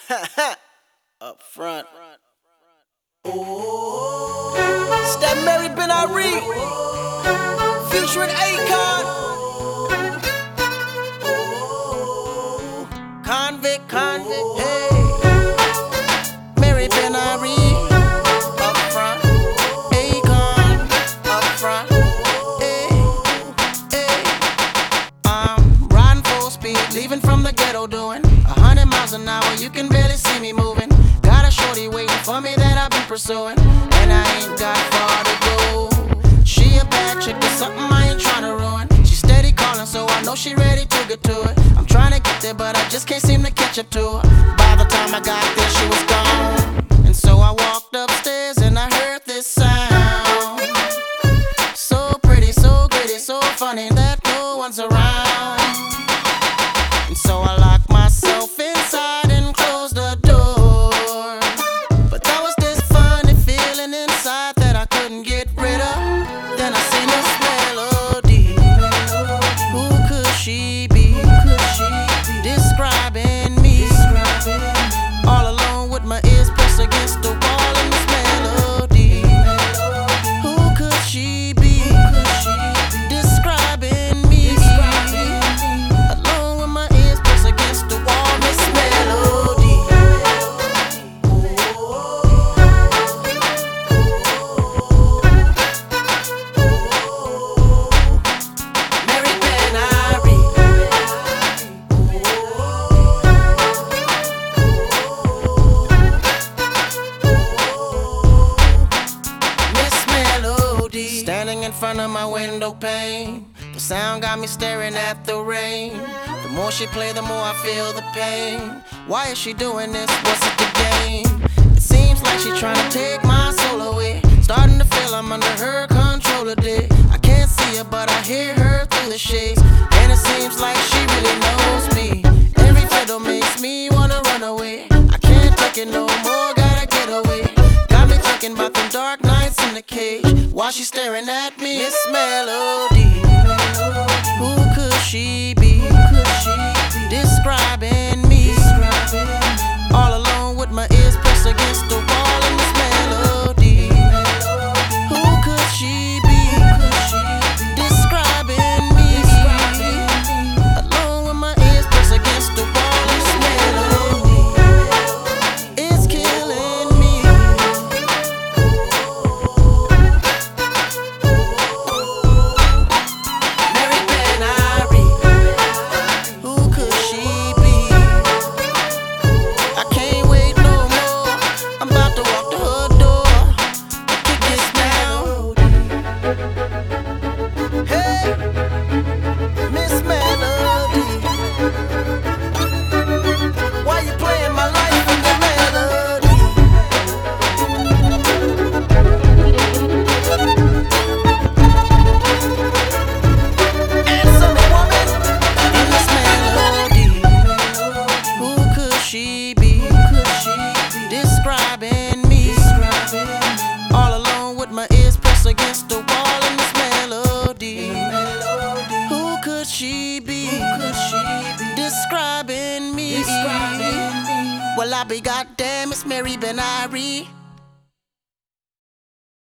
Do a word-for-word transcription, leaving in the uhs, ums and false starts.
Up front. It's that Mary Ben Ari featuring Akon. Convict, convict, hey. Mary Ben Ari up front. Akon up front. Hey, hey. I'm riding full speed, leaving from the ghetto, doing a hundred miles an hour. You can barely see me moving. Got a shorty waiting for me that I've been pursuing, and I ain't got far to go. She a bad chick, there's something I ain't tryna ruin. She steady calling, so I know she ready to get to it. I'm trying to get there, but I just can't seem to catch up to her. By the time I got there, she was gone. And so I walked upstairs and I heard this sound. So pretty, so gritty, so funny that no one's around. And so I locked myself inside and closed the door. But that was this funny feeling inside that I couldn't get rid of. Then I seen this melody. Who could she be? Describing me. All alone with my ears pressed against the wall in this melody. Who could she be? Describing me. Alone with my ears pressed against the wall, this melody. Mary Ben Ari. Miss Melody. Standing in front of my window pane, the sound got me staring at the rain. The more she play, the more I feel the pain. Why is she doing this? What's it the game? It seems like she trying to take my soul away. Starting to feel I'm under her control today. I can't see her, but I hear her through the shades. And it seems like she really knows me. Every fiddle makes me wanna run away. I can't take it no more, gotta get away. Got me thinking about them dark nights in the cage while she's staring at me. Miss Melody. Who could she be? Describing me. All alone with my ears pressed against the wall in this melody. Who could she be? Describing me. Alone with my ears pressed against the wall in this melody. It's killing me. Mary Ben Ari. Who could she be? I can't wait no more. I'm about to walk to her door and kick this down. Hey, Miss Melody, why you playing my life with the melody? Answer me, woman, in this melody. Who could she be? Describing me. All alone with my ears pressed against the wall in this melody. Who could she be? Describing me. Well, I be goddamn, it's Mary Ben Ari.